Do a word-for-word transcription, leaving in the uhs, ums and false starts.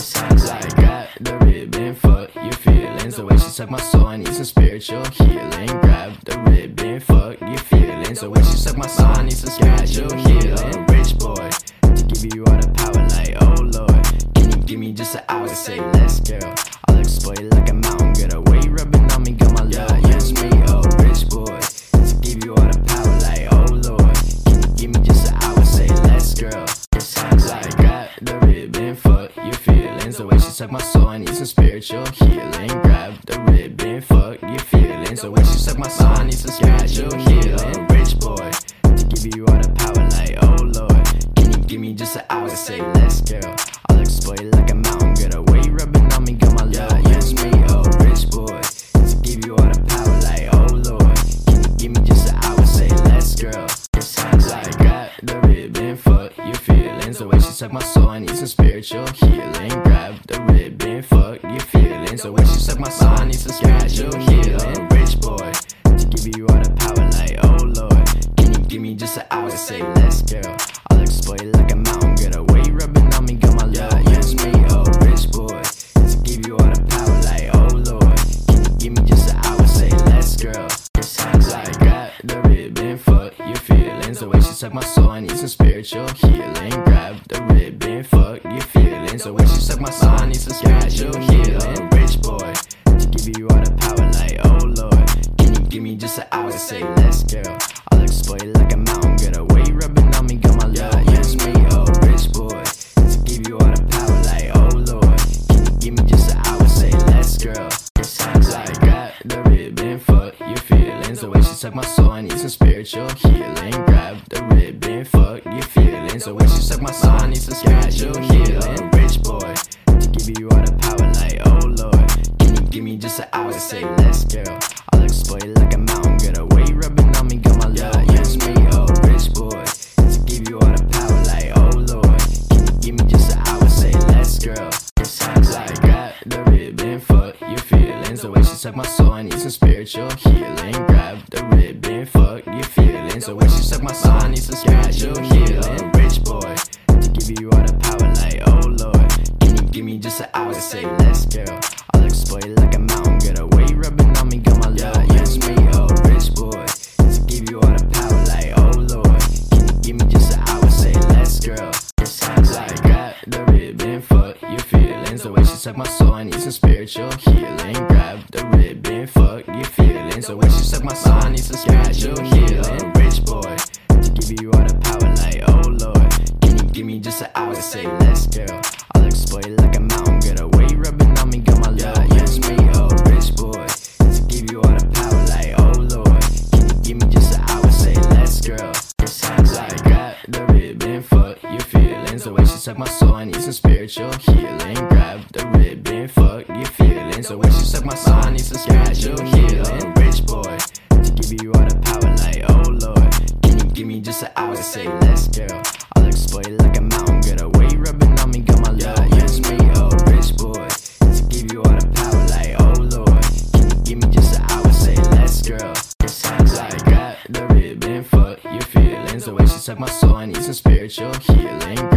Like got the ribbon, fuck your feelings. The way she suck my soul, I need some spiritual healing. Grab the ribbon, fuck your feelings. The way she suck my soul, I need some spiritual healing. Rich boy, to give you all the power like, oh lord. Can you give me just an hour to say less, girl? I'll exploit like a mountain, get away rubbing on me, got my love. Yes, me, oh rich boy, to give you all the power like, oh lord. Can you give me just an hour to say less, girl? Like got the ribbon, fuck your feelings. The way she suck my soul, I need some spiritual healing. Grab the ribbon, fuck your feelings. The way she suck my soul, I need some spiritual healing. Rich boy, to give you all the power like, oh lord. Can you give me just an hour to say less, girl? I'll exploit like a mountain, get away rubbing on me, got my love. Yes, me, oh rich boy, to give you all the power like, oh lord. Can you give me just an hour to say less, girl? Like got the ribbon, fuck your feelings. The way she suck my soul, I need some spiritual healing. Grab the ribbon, fuck your feelings. The way she suck my soul, I need some spiritual healing. Rich boy, to give you all the power like, oh lord. Can you give me just an hour to say less, girl? I'll exploit like a mountain, get away rubbing on me, got my love. Yes, me, oh rich boy, to give you all the power like, oh lord. Can you give me just an hour to say less, girl? Like got the ribbon, fuck your feelings. The way she suck my soul, I need some spiritual healing. Grab the ribbon, fuck your feelings. The way she suck my soul, I need some spiritual healing. Rich boy, to give you all the power like, oh lord. Can you give me just an hour to say less, girl? I'll exploit like a mountain, get away rubbing on me, got my love. Yes, me, oh rich boy, to give you all the power like, oh lord. Can you give me just an hour to say less, girl? Like got the ribbon, fuck your feelings. The way she suck my soul, I need some spiritual healing. Grab the ribbon, fuck your feelings. The way she suck my soul, I need some spiritual healing. Rich boy, to give you all the power like, oh lord. Can you give me just an hour to say less, girl? I'll exploit like a mountain, get away rubbing on me, got my love. Yes, me, oh rich boy, to give you all the power like, oh lord. Can you give me just an hour to say less, girl? Like got the ribbon, fuck your feelings. The way she suck my soul, I need some spiritual healing. Grab the ribbon, fuck your feelings. The way she suck my soul, I need some spiritual healing. Rich boy, to give you all the power like, oh lord. Can you give me just an hour to say less, girl? I'll exploit like a mountain, get away rubbing on me, got my love. Yes, me, oh rich boy, to give you all the power like, oh lord. Can you give me just an hour to say less, girl? Like got the ribbon, fuck your feelings. The way she suck my soul, I need some spiritual healing. Grab the ribbon, fuck your feelings. The way she suck my soul, I need some spiritual healing. Rich boy, to give you all the power like, oh lord. Can you give me just an hour to say less, girl? I'll exploit like a mountain, get away rubbing on me, got my love. Yes, me, oh rich boy, to give you all the power like, oh lord. Can you give me just an hour to say less, girl? Like got the ribbon, fuck your feelings. The way she suck my soul, I need some spiritual healing. Grab the ribbon, fuck your feelings. The way she suck my soul, I need some spiritual healing. Rich boy, to give you all the power like, oh lord. Can you give me just an hour to say less, girl? I'll exploit like a mountain, get away rubbing on me, got my love. Yes, me, oh rich boy, to give you all the power like, oh lord. Can you give me just an hour to say less, girl? Like got the ribbon, fuck your feelings. The way she suck my soul, I need some spiritual healing.